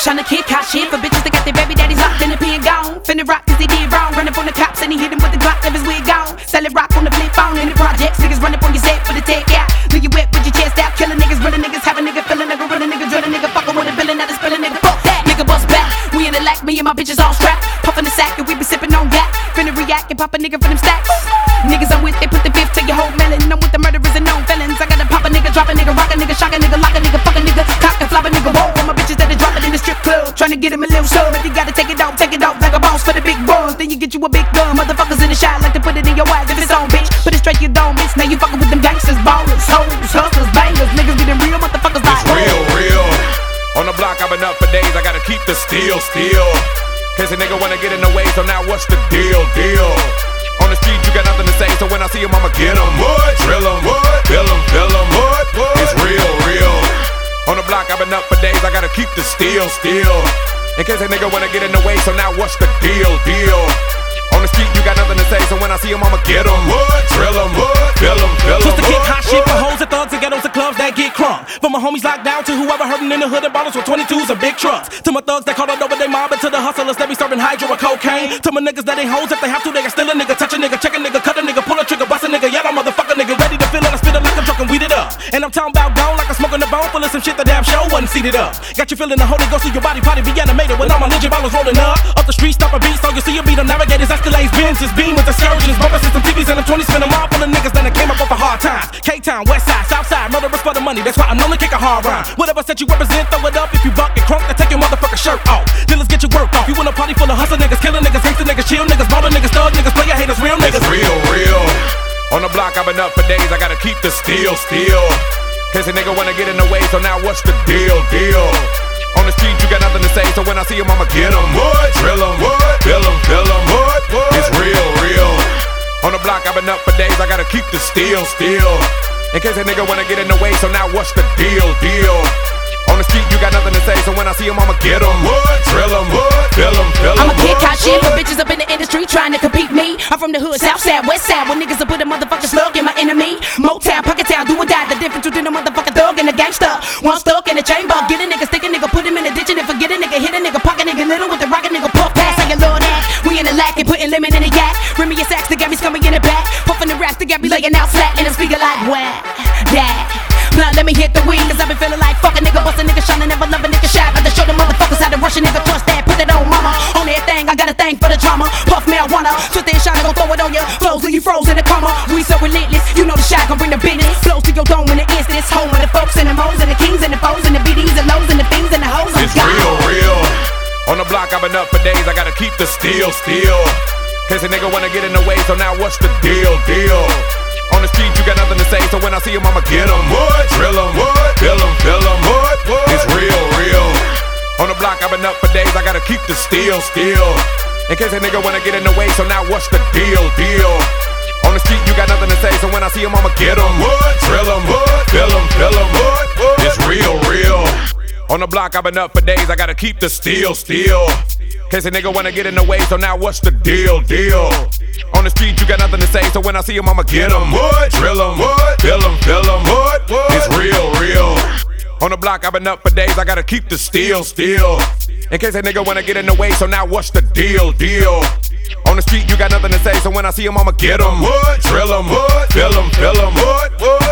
Tryna kick hot shit for bitches that got their baby daddies locked in the pen gone. Finna rock cause he did wrong. Run up on the cops and he hit him with the Glock, left his wig gone. Sell it rock on the flip phone in the projects. Niggas run up on your set for the take out. Leave you wet with your chest out. Killing niggas, running niggas, have a nigga feeling nigga, running nigga, drilling nigga, fucking with a villain, not a spilling nigga. Fuck that, nigga bust back. We in the lack, me and my bitches all strapped. Puffin' the sack and we be sippin' on yak. Finna react and pop a nigga for them stacks. Niggas I'm with, they put the fifth to your whole melon. I'm with the murderers and known felons. I gotta pop a nigga, drop a nigga, rock a nigga, shock a nigga, lock a nigga, fuck a nigga, cock and flop a nigga, whoa. All my bitches that are dropping in the strip club, tryna get him a little sub. If you gotta take it off like a boss for the big boys. Then you get you a big gun. Motherfuckers in the shot like to put it in your eyes if it's on, bitch. Put it straight to your dome, bitch. Now you fucking with them gangsters, ballers, hoes, hustlers, bangers. Niggas be them real motherfuckers like real. On the block, I've been up for days. I gotta keep the steel. Cause a nigga wanna get in the way, so now what's the deal? On the street, you got nothing to say, so when I see him, I'ma get him. Drill him, fill him. It's real. On the block, I've been up for days. I gotta keep the steel. In case a nigga wanna get in the way, so now what's the deal? On the street, you got nothing to say, so when I see him, I'ma get him. Drill him, fill him. Just to kick hot shit for hoes and thugs and ghettos and clubs that get crunk. From my homies locked down to whoever hurting in the hood and bottles with 22s and big trucks. To my thugs that caught up over they mob and to the hustlers that be serving hydro or cocaine. To my niggas that ain't hoes if they have to, they can steal a nigga, touch a nigga, check a nigga, cut a nigga, pull a trigger, bust a nigga, yellow motherfucker nigga, ready to feel it, I spit it like I'm drunk and weed it up. And I'm talking about gone like I'm smoking the bone full of some shit the damn show wasn't seated up. Got you feeling the Holy Ghost through your body, party be animated with all my legit ballers rolling up. Up the street, stop a beat, so you see a beat them navigators, Escalades, Benzes, Beamers, excursions, bumper system, TVs, and them 20s, spin them all full of niggas that came up off the hard times. K-Town, West Side, South Side, murderers for the money, that's why I'm known to kick a hard rhyme. Whatever set you represent, throw it up. If you buck and crunk, then take your motherfucking shirt off. Dealers get your work off. You in a party full of hustle niggas, killing niggas, gangster niggas, chill niggas, baller niggas, thug niggas, player haters, real niggas. It's real. On the block, I've been up for days. I gotta keep the steel. Cause a nigga wanna get in the way, so now what's the deal? On the street, you got nothing to say, so when I see him, I'ma get him. Drill him, fill him. It's real. On the block, I've been up for days. I gotta keep the steel. In case a nigga wanna get in the way, so now what's the deal? On the street, you got nothing to say, so when I see him, I'ma get him. Drill him, fill him. I'ma kick hot shit for bitches up in the industry trying to compete me. I'm from the hood, South Side, West Side, when niggas will put a motherfucking slug in my enemy. Motown, Pocket Town, do or die. The difference between a motherfucking thug and a gangster. One stuck in the chamber, get a nigga, stick a nigga, put him in the ditch and then forget a nigga, hit a nigga, pocket nigga, little with the rocket nigga, puff pass. Say you love that. We in the lack and putting lemon in the yak. Remy your sacks, the got me coming in the back. Puffing the raps, the got me laying out flat in the speaker like whack, that. Blunt, let me hit the weed, cause I been feeling like fuck a nigga, bust a nigga, shine, never love a nigga shot. But to show the motherfuckers how to rush a nigga, trust that, put that on mama. On everything, I got a thing for the drama. Puff marijuana, twist that shot, gon' throw it on you. Flows leave you frozen in the coma. We so relentless, you know the shot gon' bring the business. Flows to your dome in the instant, it's home of the folks and the moles and the kings and the foes and the BDs and lows and the fiends and the hoes. It's real. On the block, I've been up for days. I gotta keep the steel. Case a nigga wanna get in the way, so now what's the deal? On the street, you got nothing to say, so when I see him, I'ma get him. Drill him, fill him. It's real. On the block, I've been up for days. I gotta keep the steel. In case a nigga wanna get in the way, so now what's the deal? On the street, you got nothing to say, so when I see him, I'ma get him. Drill him, fill him. It's real. On the block, I've been up for days. I gotta keep the steel. Case a nigga wanna get in the way, so now what's the deal? On the street, you got nothing to say, so when I see him, I'ma get him. Drill him, fill him. It's real. On the block, I've been up for days. I gotta keep the steel. In case a nigga wanna get in the way, so now what's the deal? On the street, you got nothing to say, so when I see him, I'ma get him. Drill him, fill him.